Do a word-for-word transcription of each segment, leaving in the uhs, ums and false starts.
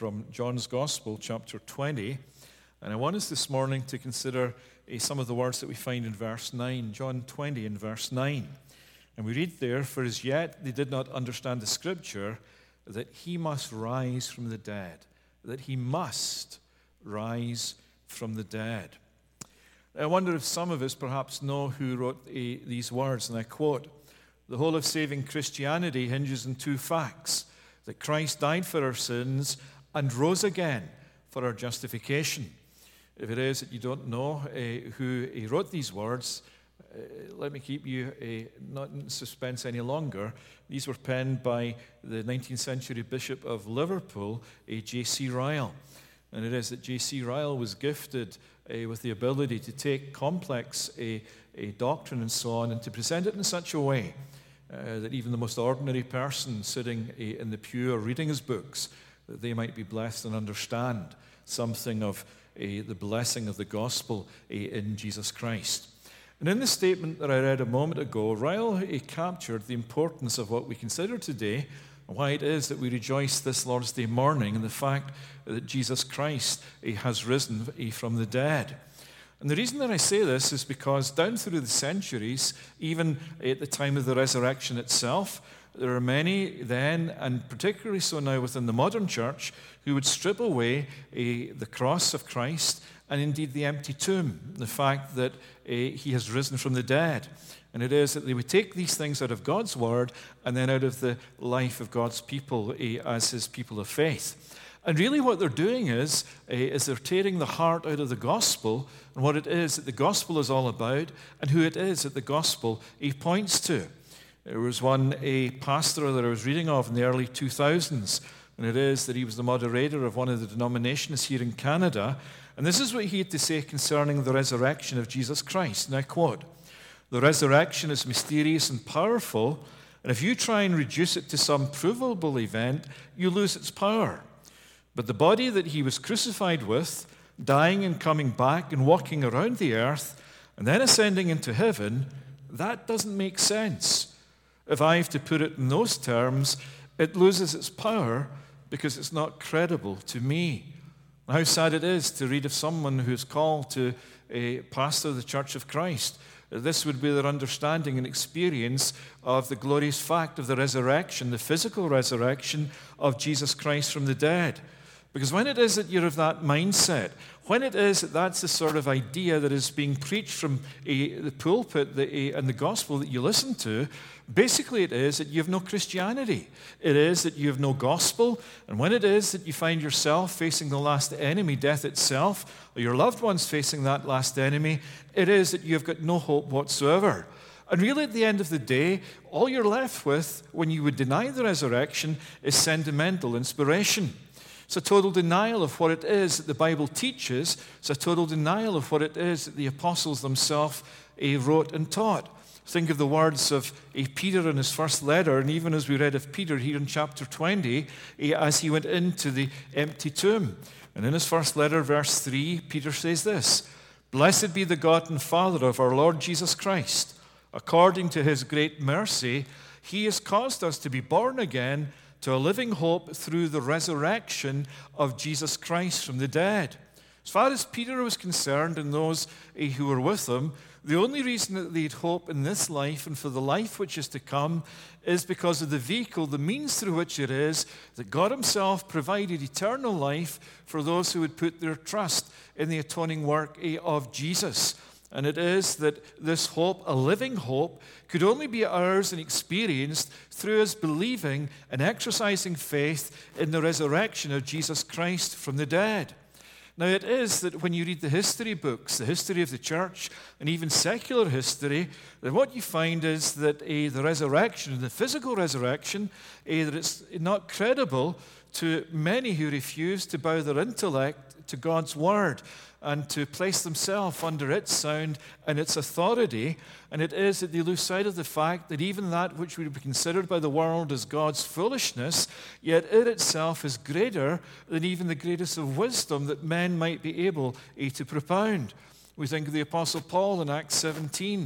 from John's Gospel, chapter twenty. And I want us this morning to consider uh, some of the words that we find in verse nine, John twenty in verse nine. And we read there, "For as yet they did not understand the Scripture, that he must rise from the dead." That he must rise from the dead. I wonder if some of us perhaps know who wrote a, these words, and I quote, "The whole of saving Christianity hinges on two facts, that Christ died for our sins and rose again for our justification." If it is that you don't know uh, who he wrote these words, uh, let me keep you uh, not in suspense any longer. These were penned by the nineteenth century Bishop of Liverpool, uh, J C Ryle. And it is that J C Ryle was gifted uh, with the ability to take complex uh, uh, doctrine and so on and to present it in such a way uh, that even the most ordinary person sitting uh, in the pew or reading his books, that they might be blessed and understand something of uh, the blessing of the gospel uh, in Jesus Christ. And in the statement that I read a moment ago, Ryle uh, captured the importance of what we consider today, and why it is that we rejoice this Lord's Day morning in the fact that Jesus Christ uh, has risen uh, from the dead. And the reason that I say this is because down through the centuries, even at the time of the resurrection itself, there are many then, and particularly so now within the modern church, who would strip away uh, the cross of Christ and indeed the empty tomb, the fact that uh, he has risen from the dead. And it is that they would take these things out of God's word and then out of the life of God's people uh, as his people of faith. And really what they're doing is, uh, is they're tearing the heart out of the gospel and what it is that the gospel is all about and who it is that the gospel uh, points to. There was one a pastor that I was reading of in the early two thousands, and it is that he was the moderator of one of the denominations here in Canada, and this is what he had to say concerning the resurrection of Jesus Christ, and I quote, "The resurrection is mysterious and powerful, and if you try and reduce it to some provable event, you lose its power. But the body that he was crucified with, dying and coming back and walking around the earth, and then ascending into heaven, that doesn't make sense. If I have to put it in those terms, it loses its power because it's not credible to me." How sad it is to read of someone who's called to a pastor of the Church of Christ. This would be their understanding and experience of the glorious fact of the resurrection, the physical resurrection of Jesus Christ from the dead. Because when it is that you're of that mindset, when it is that that's the sort of idea that is being preached from a, the pulpit the, a, and the gospel that you listen to, basically it is that you have no Christianity. It is that you have no gospel. And when it is that you find yourself facing the last enemy, death itself, or your loved ones facing that last enemy, it is that you've got no hope whatsoever. And really at the end of the day, all you're left with when you would deny the resurrection is sentimental inspiration. It's a total denial of what it is that the Bible teaches. It's a total denial of what it is that the apostles themselves uh, wrote and taught. Think of the words of uh, Peter in his first letter, and even as we read of Peter here in chapter twenty, uh, as he went into the empty tomb. And in his first letter, verse three, Peter says this, "Blessed be the God and Father of our Lord Jesus Christ. According to his great mercy, he has caused us to be born again to a living hope through the resurrection of Jesus Christ from the dead." As far as Peter was concerned and those who were with him, the only reason that they'd hope in this life and for the life which is to come is because of the vehicle, the means through which it is that God himself provided eternal life for those who would put their trust in the atoning work of Jesus. And it is that this hope, a living hope, could only be ours and experienced through us believing and exercising faith in the resurrection of Jesus Christ from the dead. Now it is that when you read the history books, the history of the church, and even secular history, that what you find is that uh, the resurrection, the physical resurrection, uh, that it's not credible to many who refuse to bow their intellect to God's word and to place themselves under its sound and its authority. And it is that they lose sight of the fact that even that which would be considered by the world as God's foolishness, yet it itself is greater than even the greatest of wisdom that men might be able to propound. We think of the Apostle Paul in Acts seventeen,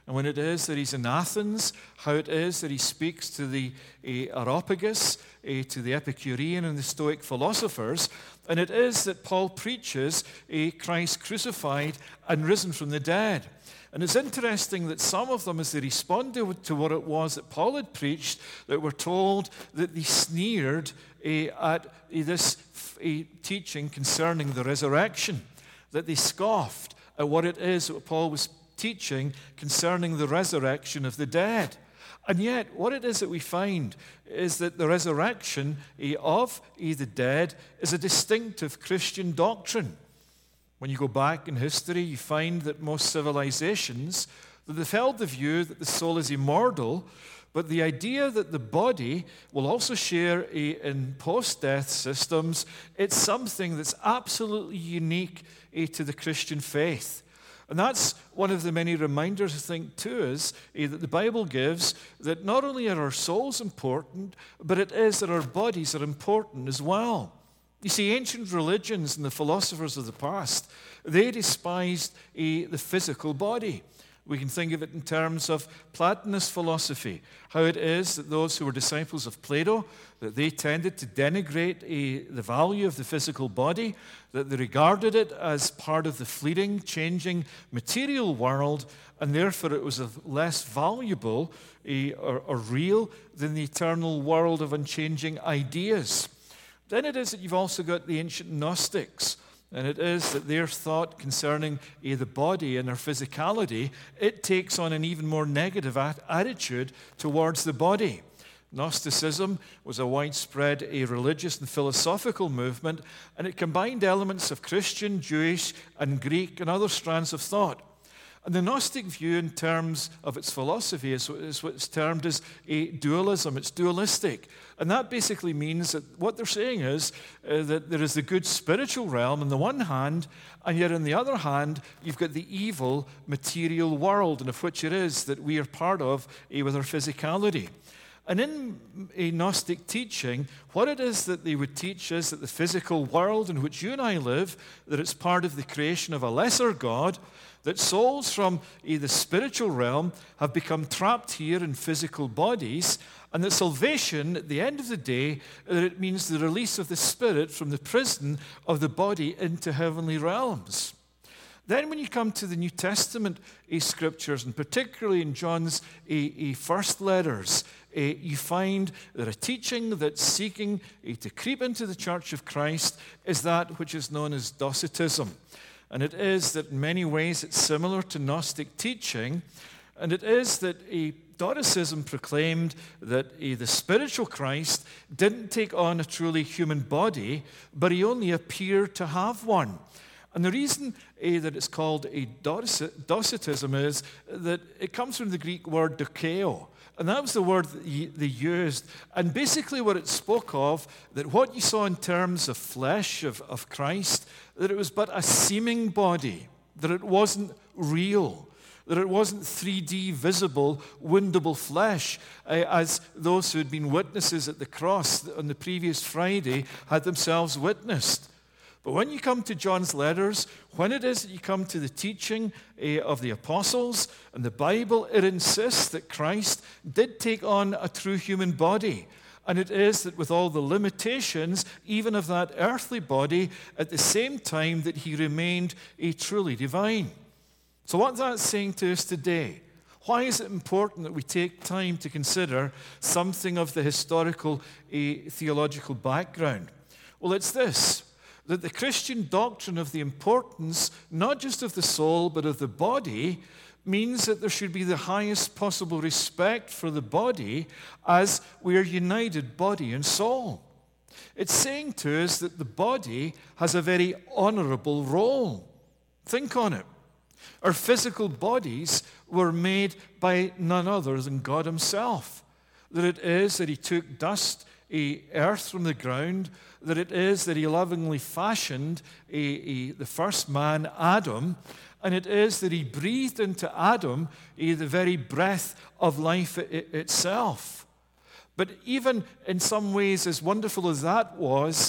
and when it is that he's in Athens, how it is that he speaks to the uh, Areopagus, uh, to the Epicurean and the Stoic philosophers, and it is that Paul preaches a Christ crucified and risen from the dead. And it's interesting that some of them, as they responded to what it was that Paul had preached, that were told that they sneered uh, at uh, this uh, teaching concerning the resurrection, that they scoffed at what it is that Paul was teaching concerning the resurrection of the dead. And yet, what it is that we find is that the resurrection of the dead is a distinctive Christian doctrine. When you go back in history, you find that most civilizations, that they've held the view that the soul is immortal, but the idea that the body will also share a, in post-death systems, it's something that's absolutely unique eh, to the Christian faith. And that's one of the many reminders, I think, to us eh, that the Bible gives, that not only are our souls important, but it is that our bodies are important as well. You see, ancient religions and the philosophers of the past, they despised eh, the physical body. We can think of it in terms of Platonist philosophy, how it is that those who were disciples of Plato, that they tended to denigrate a, the value of the physical body, that they regarded it as part of the fleeting, changing material world, and therefore it was less valuable a, or, or real than the eternal world of unchanging ideas. Then it is that you've also got the ancient Gnostics. And it is that their thought concerning uh, the body and their physicality, it takes on an even more negative at- attitude towards the body. Gnosticism was a widespread uh, religious and philosophical movement, and it combined elements of Christian, Jewish, and Greek and other strands of thought. And the Gnostic view in terms of its philosophy is, is what's termed as a dualism. It's dualistic. And that basically means that what they're saying is uh, that there is the good spiritual realm on the one hand, and yet on the other hand, you've got the evil material world, and of which it is that we are part of uh, with our physicality. And in a Gnostic teaching, what it is that they would teach is that the physical world in which you and I live, that it's part of the creation of a lesser God, that souls from uh, the spiritual realm have become trapped here in physical bodies, and that salvation, at the end of the day, that it means the release of the spirit from the prison of the body into heavenly realms. Then when you come to the New Testament uh, scriptures, and particularly in John's uh, uh, first letters, uh, you find that a teaching that's seeking uh, to creep into the Church of Christ is that which is known as Docetism. And it is that in many ways it's similar to Gnostic teaching, and it is that a Docetism proclaimed that uh, the spiritual Christ didn't take on a truly human body, but he only appeared to have one. And the reason uh, that it's called a Docetism is that it comes from the Greek word dokeo. And that was the word that they used. And basically what it spoke of, that what you saw in terms of flesh of, of Christ, that it was but a seeming body, that it wasn't real, that it wasn't three D visible, woundable flesh, uh, as those who had been witnesses at the cross on the previous Friday had themselves witnessed. But when you come to John's letters, when it is that you come to the teaching uh, of the apostles and the Bible, it insists that Christ did take on a true human body. And it is that with all the limitations, even of that earthly body, at the same time that he remained a truly divine. So what's that saying to us today? Why is it important that we take time to consider something of the historical uh, theological background? Well, it's this. That the Christian doctrine of the importance, not just of the soul, but of the body, means that there should be the highest possible respect for the body as we are united body and soul. It's saying to us that the body has a very honorable role. Think on it. Our physical bodies were made by none other than God himself. That it is that he took dust, a earth from the ground, that it is that he lovingly fashioned a, a, the first man, Adam, and it is that he breathed into Adam a, the very breath of life it, itself. But even in some ways, as wonderful as that was,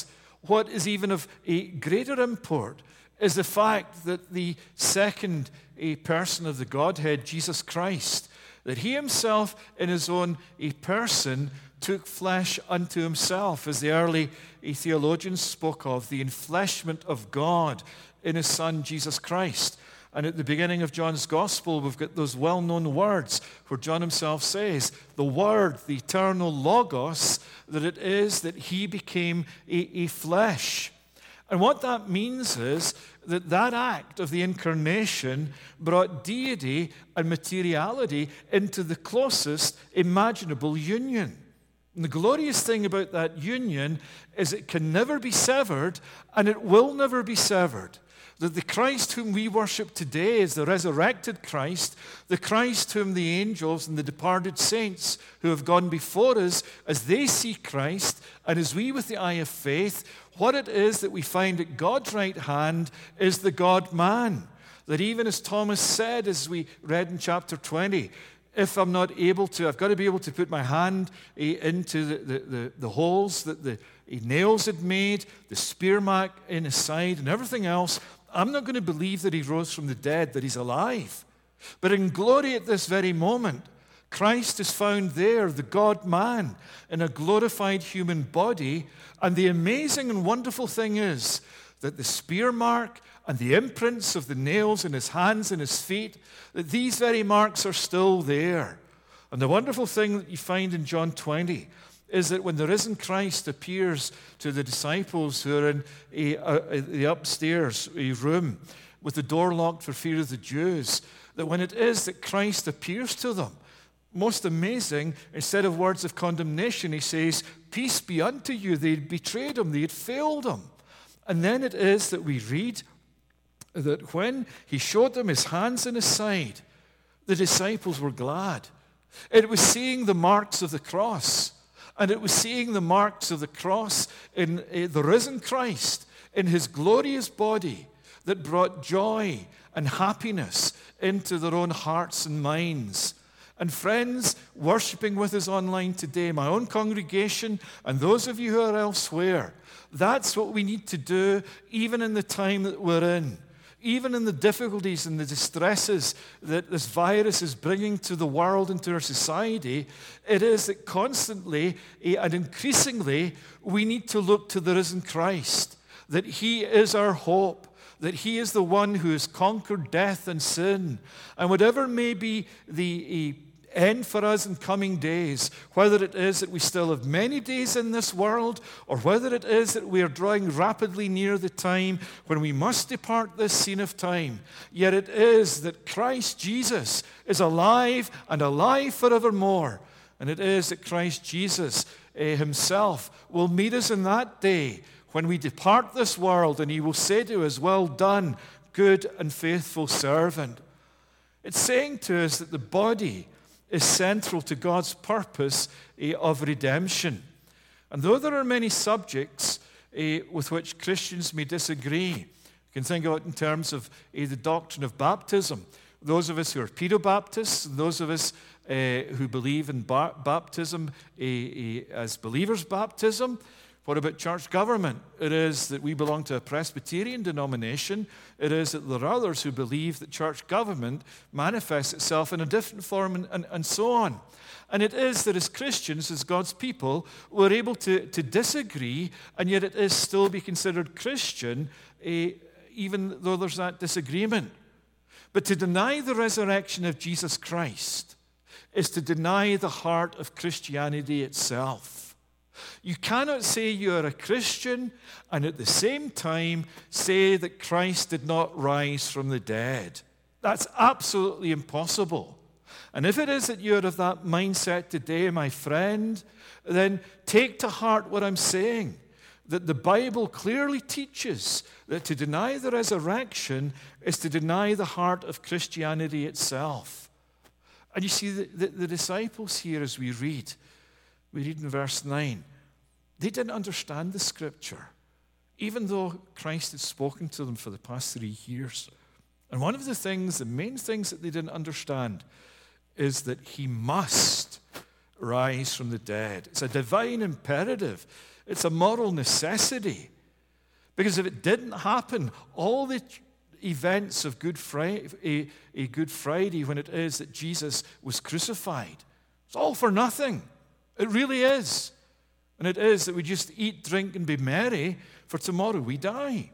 what is even of a greater import is the fact that the second a person of the Godhead, Jesus Christ, that he himself in his own a person took flesh unto himself, as the early theologians spoke of, the enfleshment of God in his Son, Jesus Christ. And at the beginning of John's Gospel, we've got those well-known words where John himself says, the Word, the eternal Logos, that it is that he became a, a flesh. And what that means is that that act of the incarnation brought deity and materiality into the closest imaginable union. And the glorious thing about that union is it can never be severed, and it will never be severed. That the Christ whom we worship today is the resurrected Christ, the Christ whom the angels and the departed saints who have gone before us, as they see Christ, and as we with the eye of faith, what it is that we find at God's right hand is the God-man. That even as Thomas said, as we read in chapter twenty, if I'm not able to, I've got to be able to put my hand into the, the, the, the holes that the nails had made, the spear mark in his side, and everything else. I'm not going to believe that he rose from the dead, that he's alive. But in glory at this very moment, Christ is found there, the God-man, in a glorified human body. And the amazing and wonderful thing is that the spear mark and the imprints of the nails in his hands and his feet, that these very marks are still there. And the wonderful thing that you find in John twenty is that when the risen Christ appears to the disciples who are in a, a, the upstairs a room with the door locked for fear of the Jews, that when it is that Christ appears to them, most amazing, instead of words of condemnation, he says, peace be unto you. They had betrayed him. They had failed him. And then it is that we read that when he showed them his hands and his side, the disciples were glad. It was seeing the marks of the cross. And it was seeing the marks of the cross in uh, the risen Christ, in his glorious body, that brought joy and happiness into their own hearts and minds. And friends, worshiping with us online today, my own congregation and those of you who are elsewhere, that's what we need to do even in the time that we're in. Even in the difficulties and the distresses that this virus is bringing to the world and to our society, it is that constantly and increasingly we need to look to the risen Christ, that he is our hope, that he is the one who has conquered death and sin. And whatever may be the end for us in coming days, whether it is that we still have many days in this world, or whether it is that we are drawing rapidly near the time when we must depart this scene of time, yet it is that Christ Jesus is alive and alive forevermore. And it is that Christ Jesus uh, himself will meet us in that day when we depart this world, and he will say to us, well done, good and faithful servant. It's saying to us that the body is central to God's purpose uh, of redemption. And though there are many subjects uh, with which Christians may disagree, you can think of it in terms of uh, the doctrine of baptism. Those of us who are Pedobaptists, and those of us uh, who believe in ba- baptism uh, uh, as believers' baptism. What about church government? It is that we belong to a Presbyterian denomination. It is that there are others who believe that church government manifests itself in a different form, and, and, and so on. And it is that as Christians, as God's people, we're able to, to disagree, and yet it is still be considered Christian, uh, even though there's that disagreement. But to deny the resurrection of Jesus Christ is to deny the heart of Christianity itself. You cannot say you are a Christian and at the same time say that Christ did not rise from the dead. That's absolutely impossible. And if it is that you are of that mindset today, my friend, then take to heart what I'm saying, that the Bible clearly teaches that to deny the resurrection is to deny the heart of Christianity itself. And you see, the, the, the disciples here, as we read, we read in verse nine, they didn't understand the Scripture, even though Christ had spoken to them for the past three years. And one of the things, the main things that they didn't understand is that he must rise from the dead. It's a divine imperative. It's a moral necessity. Because if it didn't happen, all the events of Good Friday, a, a Good Friday, when it is that Jesus was crucified, it's all for nothing. It really is. And it is that we just eat, drink, and be merry, for tomorrow we die.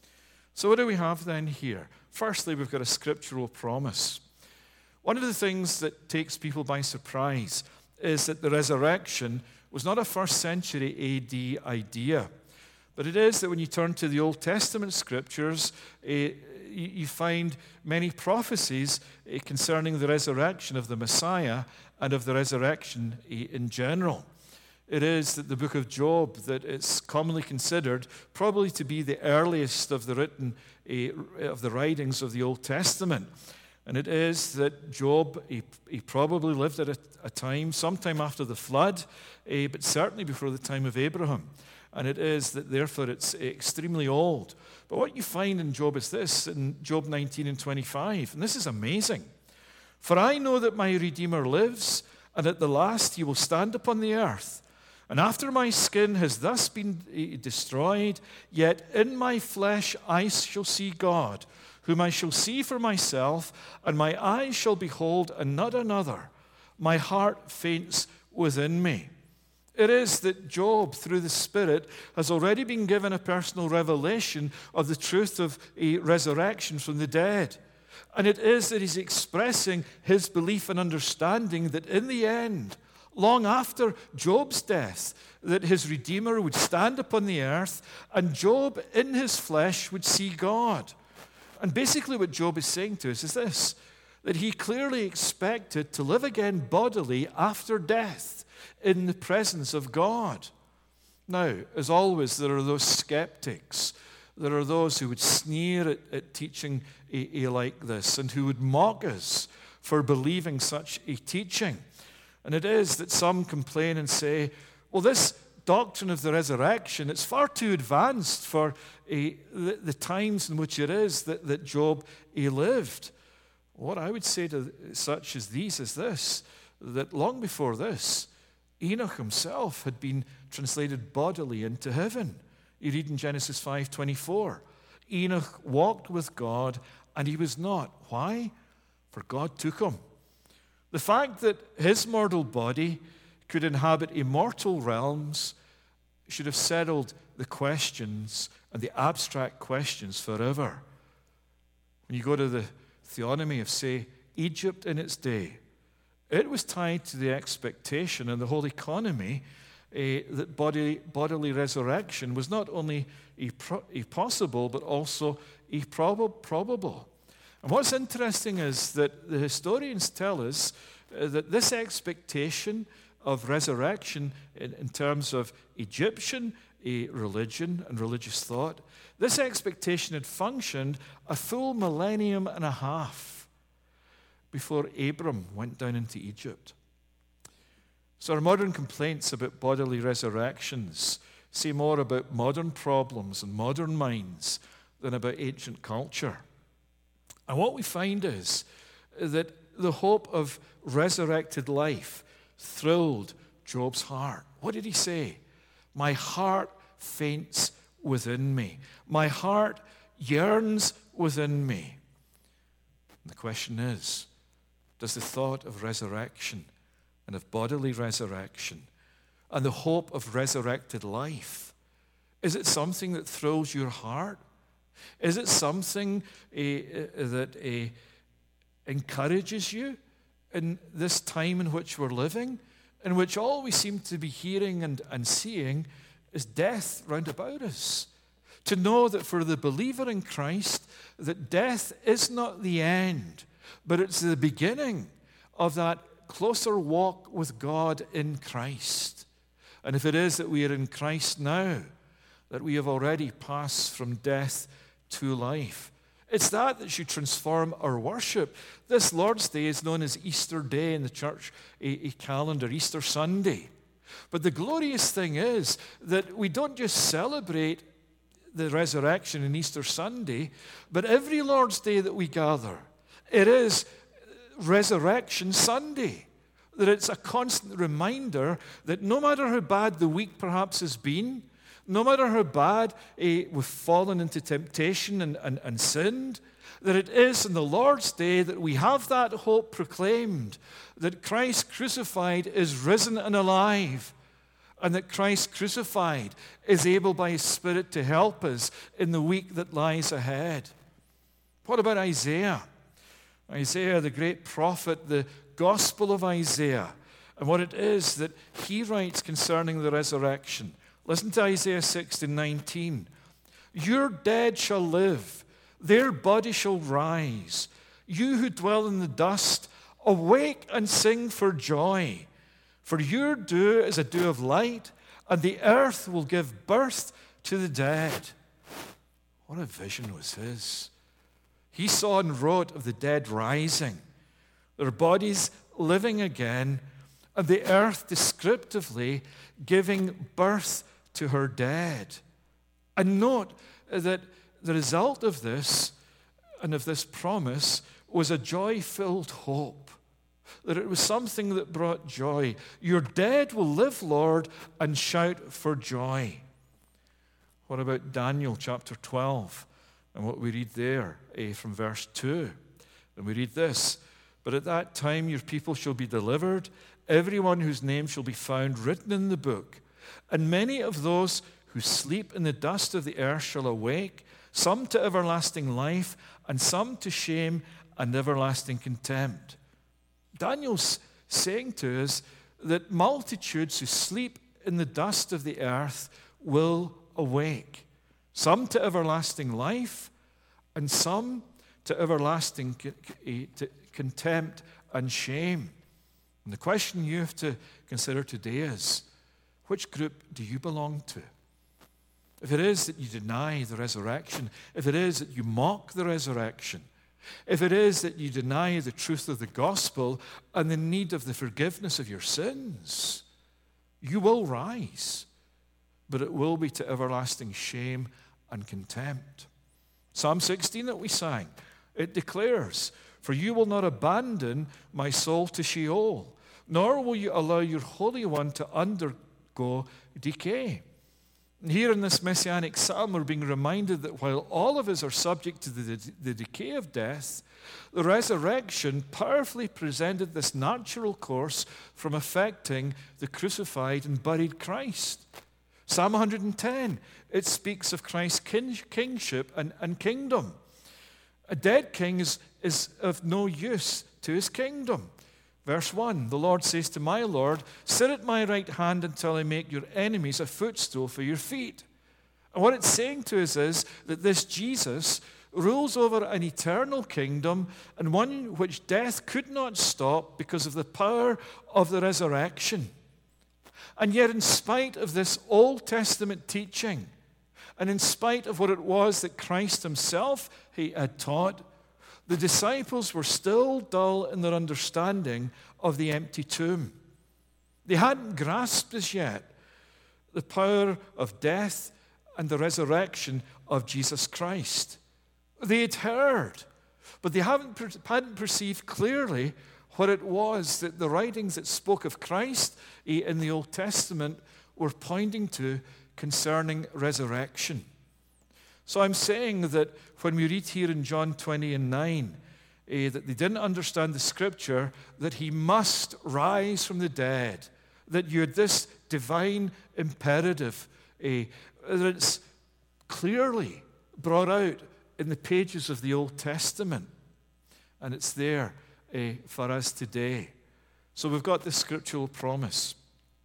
So what do we have then here? Firstly, we've got a scriptural promise. One of the things that takes people by surprise is that the resurrection was not a first century A D idea. But it is that when you turn to the Old Testament scriptures, uh, you find many prophecies uh, concerning the resurrection of the Messiah and of the resurrection uh, in general. It is that the book of Job that is commonly considered probably to be the earliest of the written uh, of the writings of the Old Testament. And it is that Job, he, he probably lived at a, a time, sometime after the flood, uh, but certainly before the time of Abraham. And it is that, therefore, it's extremely old. But what you find in Job is this, in Job nineteen and twenty-five, and this is amazing. For I know that my Redeemer lives, and at the last he will stand upon the earth. And after my skin has thus been destroyed, yet in my flesh I shall see God, whom I shall see for myself, and my eyes shall behold, and not another. My heart faints within me. It is that Job, through the Spirit, has already been given a personal revelation of the truth of a resurrection from the dead. And it is that he's expressing his belief and understanding that in the end, long after Job's death, that his Redeemer would stand upon the earth, and Job in his flesh would see God. And basically what Job is saying to us is this, that he clearly expected to live again bodily after death, in the presence of God. Now, as always, there are those skeptics. There are those who would sneer at, at teaching a, a like this and who would mock us for believing such a teaching. And it is that some complain and say, well, this doctrine of the resurrection, it's far too advanced for a, the, the times in which it is that, that Job he lived. What I would say to such as these is this, that long before this, Enoch himself had been translated bodily into heaven. You read in Genesis five twenty-four. Enoch walked with God, and he was not. Why? For God took him. The fact that his mortal body could inhabit immortal realms should have settled the questions and the abstract questions forever. When you go to the theonomy of, say, Egypt in its day, it was tied to the expectation and the whole economy uh, that body, bodily resurrection was not only a, pro, a possible, but also a prob- probable. And what's interesting is that the historians tell us uh, that this expectation of resurrection in, in terms of Egyptian a religion and religious thought, this expectation had functioned a full millennium and a half before Abram went down into Egypt. So our modern complaints about bodily resurrections say more about modern problems and modern minds than about ancient culture. And what we find is that the hope of resurrected life thrilled Job's heart. What did he say? My heart faints within me. My heart yearns within me. And the question is, does the thought of resurrection and of bodily resurrection and the hope of resurrected life, is it something that thrills your heart? Is it something uh, that uh, encourages you in this time in which we're living, in which all we seem to be hearing and, and seeing is death round about us? To know that for the believer in Christ, that death is not the end, but it's the beginning of that closer walk with God in Christ. And if it is that we are in Christ now, that we have already passed from death to life, it's that that should transform our worship. This Lord's Day is known as Easter Day in the church a, a calendar, Easter Sunday. But the glorious thing is that we don't just celebrate the resurrection in Easter Sunday, but every Lord's Day that we gather, it is Resurrection Sunday. That it's a constant reminder that no matter how bad the week perhaps has been, no matter how bad eh, we've fallen into temptation and, and, and sinned, that it is in the Lord's day that we have that hope proclaimed, that Christ crucified is risen and alive, and that Christ crucified is able by His Spirit to help us in the week that lies ahead. What about Isaiah? Isaiah, the great prophet, the Gospel of Isaiah, and what it is that he writes concerning the resurrection. Listen to Isaiah sixty nineteen. Your dead shall live, their body shall rise. You who dwell in the dust, awake and sing for joy. For your dew is a dew of light, and the earth will give birth to the dead. What a vision was his. He saw and wrote of the dead rising, their bodies living again, and the earth descriptively giving birth to her dead. And note that the result of this and of this promise was a joy-filled hope, that it was something that brought joy. Your dead will live, Lord, and shout for joy. What about Daniel chapter twelve and what we read there eh, from verse two? And we read this, but at that time your people shall be delivered, everyone whose name shall be found written in the book. And many of those who sleep in the dust of the earth shall awake, some to everlasting life, and some to shame and everlasting contempt. Daniel's saying to us that multitudes who sleep in the dust of the earth will awake, some to everlasting life, and some to everlasting contempt and shame. And the question you have to consider today is, which group do you belong to? If it is that you deny the resurrection, if it is that you mock the resurrection, if it is that you deny the truth of the gospel and the need of the forgiveness of your sins, you will rise, but it will be to everlasting shame and contempt. Psalm sixteen that we sang, it declares, for you will not abandon my soul to Sheol, nor will you allow your Holy One to undergo decay. And here in this messianic psalm, we're being reminded that while all of us are subject to the, the decay of death, the resurrection powerfully presented this natural course from affecting the crucified and buried Christ. Psalm one hundred ten, it speaks of Christ's king, kingship and, and kingdom. A dead king is, is of no use to his kingdom. Verse one, the Lord says to my Lord, sit at my right hand until I make your enemies a footstool for your feet. And what it's saying to us is that this Jesus rules over an eternal kingdom and one which death could not stop because of the power of the resurrection. And yet in spite of this Old Testament teaching, and in spite of what it was that Christ himself he had taught, the disciples were still dull in their understanding of the empty tomb. They hadn't grasped as yet the power of death and the resurrection of Jesus Christ. They had heard, but they haven't, hadn't perceived clearly what it was that the writings that spoke of Christ in the Old Testament were pointing to concerning resurrection. So I'm saying that when we read here in John twenty and nine, eh, that they didn't understand the scripture, that he must rise from the dead, that you had this divine imperative, eh, that it's clearly brought out in the pages of the Old Testament. And it's there eh, for us today. So we've got the scriptural promise.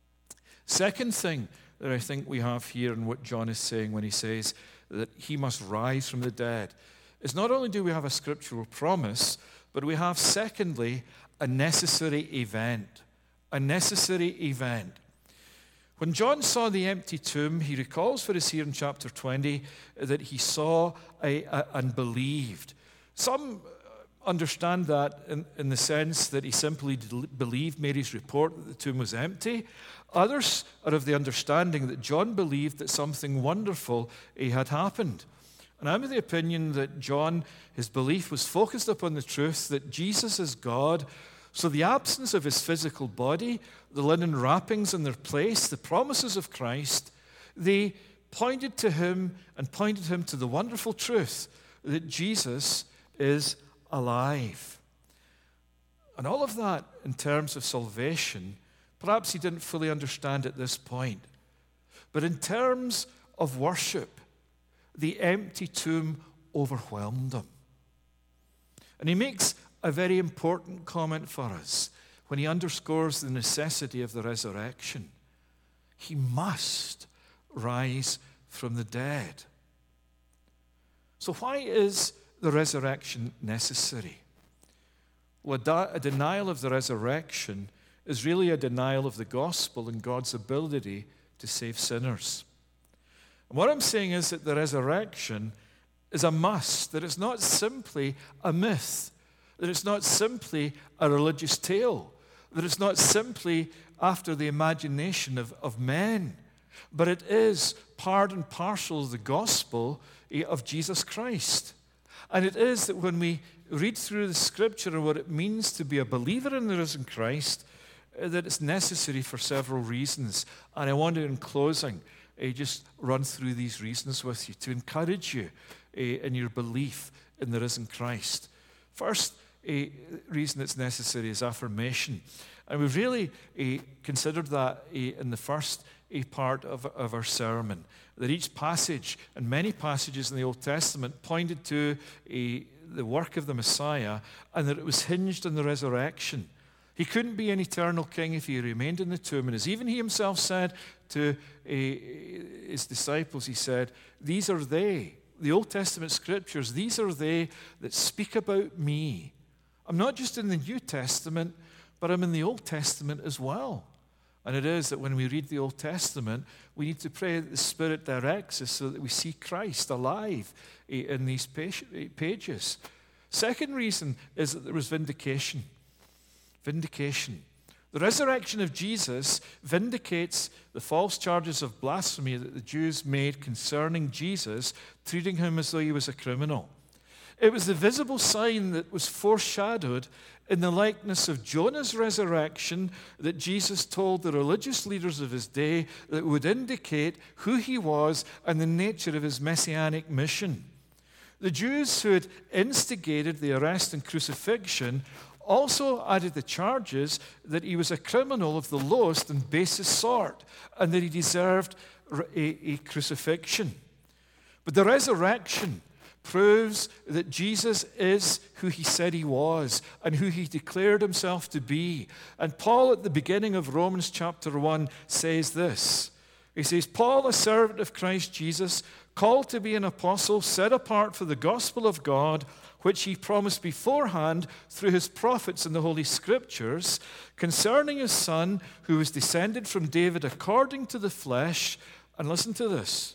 Second thing that I think we have here in what John is saying when he says that he must rise from the dead is not only do we have a scriptural promise, but we have, secondly, a necessary event. A necessary event. When John saw the empty tomb, he recalls for us here in chapter twenty that he saw a, a, and believed. Some understand that in, in the sense that he simply believed Mary's report that the tomb was empty. Others are of the understanding that John believed that something wonderful had happened. And I'm of the opinion that John, his belief was focused upon the truth that Jesus is God. So the absence of his physical body, the linen wrappings in their place, the promises of Christ, they pointed to him and pointed him to the wonderful truth that Jesus is alive. And all of that in terms of salvation, perhaps he didn't fully understand at this point. But in terms of worship, the empty tomb overwhelmed him. And he makes a very important comment for us when he underscores the necessity of the resurrection. He must rise from the dead. So why is the resurrection necessary? Well, a denial of the resurrection is really a denial of the gospel and God's ability to save sinners. And what I'm saying is that the resurrection is a must, that it's not simply a myth, that it's not simply a religious tale, that it's not simply after the imagination of, of men, but it is part and parcel of the gospel of Jesus Christ. And it is that when we read through the scripture and what it means to be a believer in the risen Christ, that it's necessary for several reasons. And I want to, in closing, uh, just run through these reasons with you to encourage you uh, in your belief in the risen Christ. First uh, reason it's necessary is affirmation. And we've really uh, considered that uh, in the first uh, part of, of our sermon, that each passage and many passages in the Old Testament pointed to uh, the work of the Messiah and that it was hinged on the resurrection. He couldn't be an eternal king if he remained in the tomb. And as even he himself said to uh, his disciples, he said, these are they, the Old Testament scriptures, these are they that speak about me. I'm not just in the New Testament, but I'm in the Old Testament as well. And it is that when we read the Old Testament, we need to pray that the Spirit directs us so that we see Christ alive in these pages. Second reason is that there was vindication. Vindication. The resurrection of Jesus vindicates the false charges of blasphemy that the Jews made concerning Jesus, treating him as though he was a criminal. It was the visible sign that was foreshadowed in the likeness of Jonah's resurrection that Jesus told the religious leaders of his day that would indicate who he was and the nature of his messianic mission. The Jews who had instigated the arrest and crucifixion also added the charges that he was a criminal of the lowest and basest sort and that he deserved a, a crucifixion. But the resurrection proves that Jesus is who he said he was and who he declared himself to be. And Paul at the beginning of Romans chapter one says this. He says, Paul, a servant of Christ Jesus, called to be an apostle, set apart for the gospel of God, which he promised beforehand through his prophets in the Holy Scriptures, concerning his Son, who was descended from David according to the flesh, and listen to this,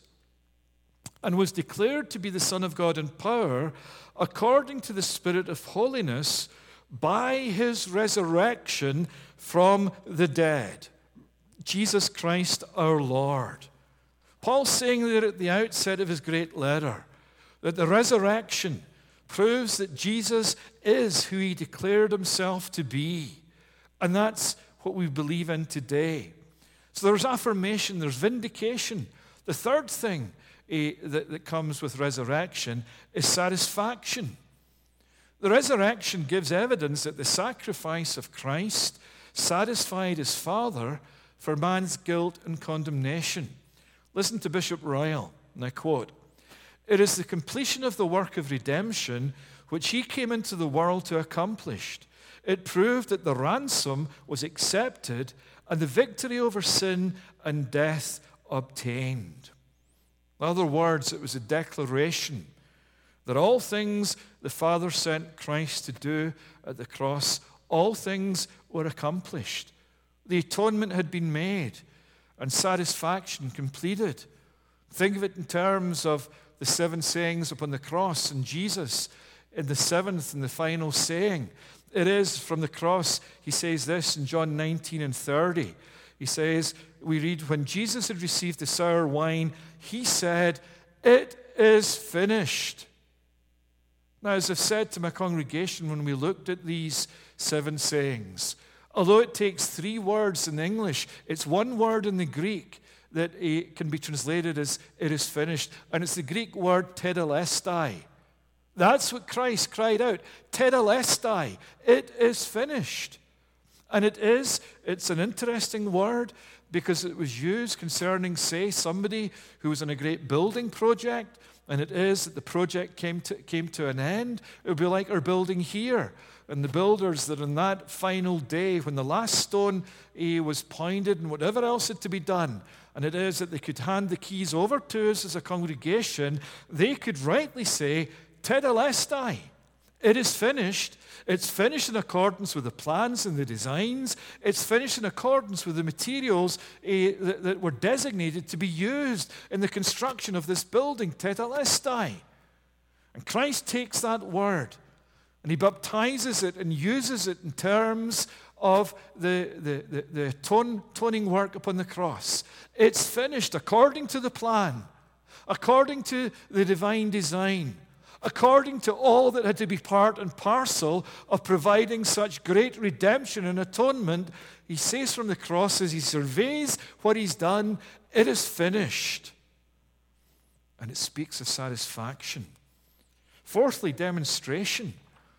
and was declared to be the Son of God in power, according to the Spirit of holiness, by his resurrection from the dead. Jesus Christ our Lord. Paul's saying there at the outset of his great letter that the resurrection proves that Jesus is who he declared himself to be. And that's what we believe in today. So there's affirmation, there's vindication. The third thing eh, that, that comes with resurrection is satisfaction. The resurrection gives evidence that the sacrifice of Christ satisfied his Father for man's guilt and condemnation. Listen to Bishop Royal, and I quote, "It is the completion of the work of redemption which he came into the world to accomplish. It proved that the ransom was accepted and the victory over sin and death obtained." In other words, it was a declaration that all things the Father sent Christ to do at the cross, all things were accomplished. The atonement had been made and satisfaction completed. Think of it in terms of the seven sayings upon the cross and Jesus in the seventh and the final saying. It is from the cross, he says this in John nineteen and thirty. He says, we read, when Jesus had received the sour wine, he said, "It is finished." Now, as I've said to my congregation when we looked at these seven sayings, although it takes three words in English, it's one word in the Greek that uh, can be translated as "it is finished," and it's the Greek word "tetelestai." That's what Christ cried out, "Tetelestai," it is finished. And it is, it's an interesting word because it was used concerning, say, somebody who was in a great building project, and it is that the project came to, came to an end. It would be like our building here. And the builders that on that final day, when the last stone eh, was pointed and whatever else had to be done, and it is that they could hand the keys over to us as a congregation, they could rightly say, "Tetelestai," it is finished. It's finished in accordance with the plans and the designs. It's finished in accordance with the materials eh, that, that were designated to be used in the construction of this building, tetelestai. And Christ takes that word and he baptizes it and uses it in terms of the, the, the, the atone, atoning work upon the cross. It's finished according to the plan, according to the divine design, according to all that had to be part and parcel of providing such great redemption and atonement. He says from the cross, as he surveys what he's done, it is finished. And it speaks of satisfaction. Fourthly, demonstration.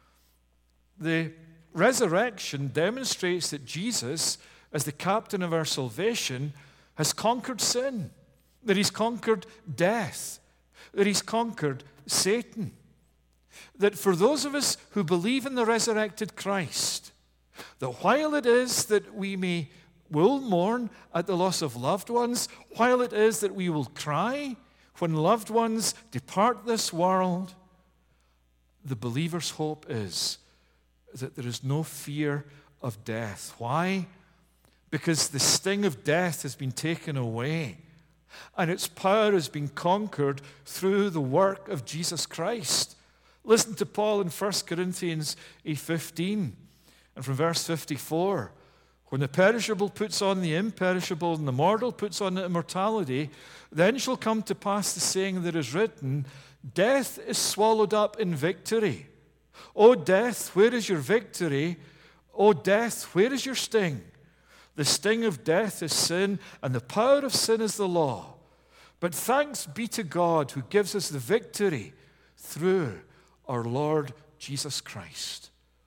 The resurrection demonstrates that Jesus, as the captain of our salvation, has conquered sin, that he's conquered death, that he's conquered Satan. That for those of us who believe in the resurrected Christ, that while it is that we may will mourn at the loss of loved ones, while it is that we will cry when loved ones depart this world, the believer's hope is that there is no fear of death. Why? Because the sting of death has been taken away, and its power has been conquered through the work of Jesus Christ. Listen to Paul in First Corinthians fifteen, and from verse fifty-four. When the perishable puts on the imperishable, and the mortal puts on the immortality, then shall come to pass the saying that is written, "Death is swallowed up in victory. O death, where is your victory? O death, where is your sting? The sting of death is sin, and the power of sin is the law. But thanks be to God who gives us the victory through our Lord Jesus Christ."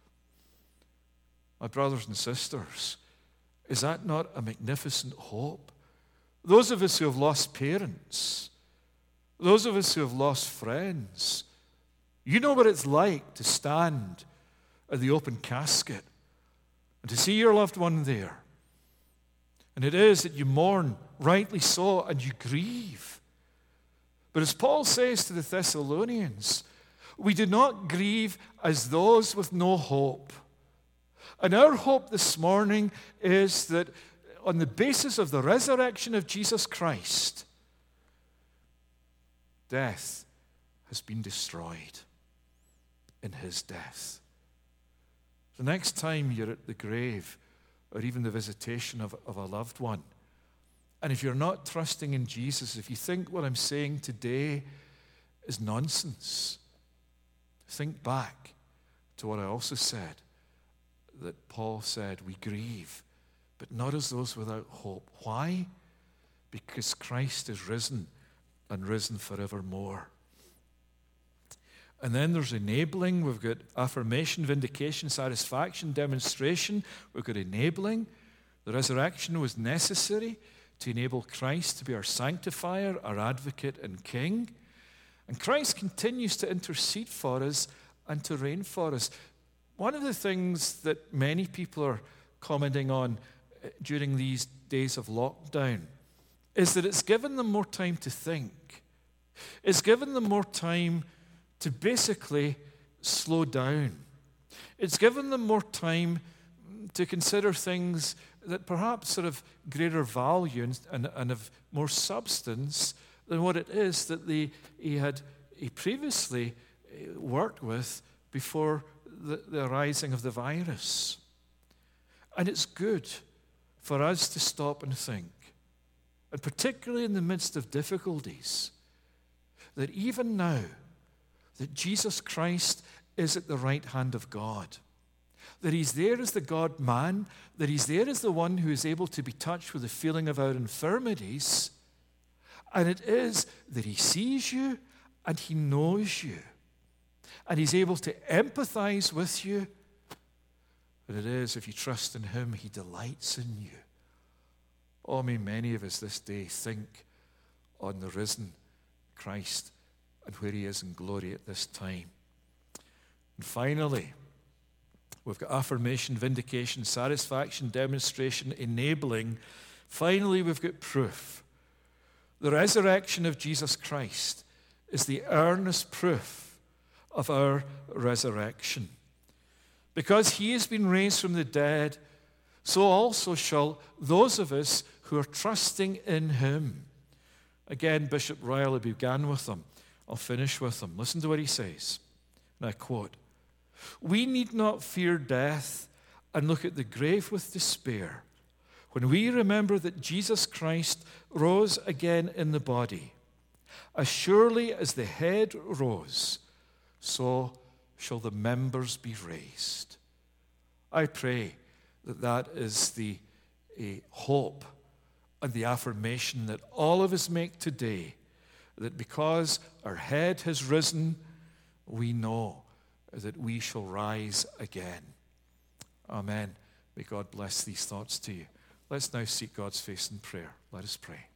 My brothers and sisters, is that not a magnificent hope? Those of us who have lost parents, those of us who have lost friends, you know what it's like to stand at the open casket and to see your loved one there. And it is that you mourn, rightly so, and you grieve. But as Paul says to the Thessalonians, we do not grieve as those with no hope. And our hope this morning is that on the basis of the resurrection of Jesus Christ, death has been destroyed in his death. The next time you're at the grave, or even the visitation of, of a loved one, and if you're not trusting in Jesus, if you think what I'm saying today is nonsense, think back to what I also said, that Paul said, we grieve, but not as those without hope. Why? Because Christ is risen and risen forevermore. And then there's enabling. We've got affirmation, vindication, satisfaction, demonstration. We've got enabling. The resurrection was necessary to enable Christ to be our sanctifier, our advocate and king. And Christ continues to intercede for us and to reign for us. One of the things that many people are commenting on during these days of lockdown is that it's given them more time to think. It's given them more time to basically slow down. It's given them more time to consider things that perhaps sort of greater value and, and, and of more substance than what it is that they, he had he previously worked with before the, the arising of the virus. And it's good for us to stop and think, and particularly in the midst of difficulties, that even now, that Jesus Christ is at the right hand of God, that he's there as the God-man, that he's there as the one who is able to be touched with the feeling of our infirmities, And it is that he sees you and he knows you. And he's able to empathize with you. And it is, if you trust in him, he delights in you. Oh, may many of us this day think on the risen Christ and where he is in glory at this time. And finally, we've got affirmation, vindication, satisfaction, demonstration, enabling. Finally, we've got proof. The resurrection of Jesus Christ is the earnest proof of our resurrection. Because he has been raised from the dead, so also shall those of us who are trusting in him. Again, Bishop Riley began with them. I'll finish with them. Listen to what he says. And I quote, "We need not fear death and look at the grave with despair when we remember that Jesus Christ rose again in the body. As surely as the head rose, so shall the members be raised." I pray that that is the a hope and the affirmation that all of us make today, that because our head has risen, we know that we shall rise again. Amen. May God bless these thoughts to you. Let's now seek God's face in prayer. Let us pray.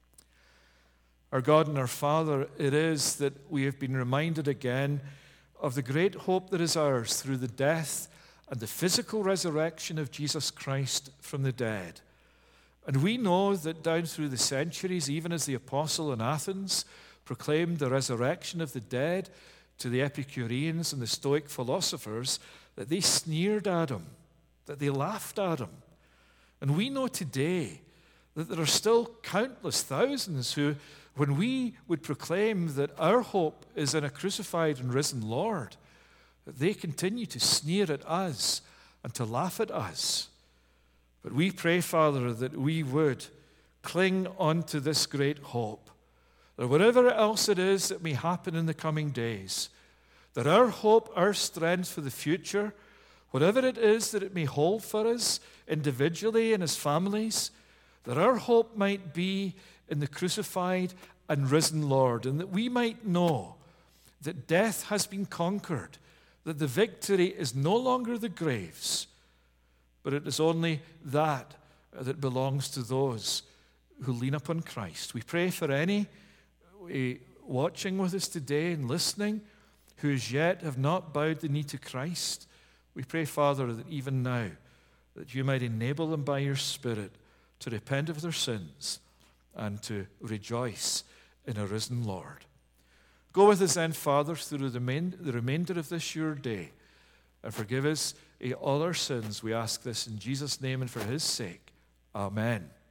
Our God and our Father, it is that we have been reminded again of the great hope that is ours through the death and the physical resurrection of Jesus Christ from the dead. And we know that down through the centuries, even as the apostle in Athens proclaimed the resurrection of the dead to the Epicureans and the Stoic philosophers, that they sneered at him, that they laughed at him. And we know today that there are still countless thousands who, when we would proclaim that our hope is in a crucified and risen Lord, that they continue to sneer at us and to laugh at us. But we pray, Father, that we would cling onto this great hope, that whatever else it is that may happen in the coming days, that our hope, our strength for the future, whatever it is that it may hold for us individually and as families, that our hope might be in the crucified and risen Lord, and that we might know that death has been conquered, that the victory is no longer the grave's, but it is only that that belongs to those who lean upon Christ. We pray for any watching with us today and listening who as yet have not bowed the knee to Christ. We pray, Father, that even now, that you might enable them by your Spirit to repent of their sins and to rejoice in a risen Lord. Go with us then, Father, through the remainder of this your day, and forgive us all our sins. We ask this in Jesus' name and for his sake. Amen.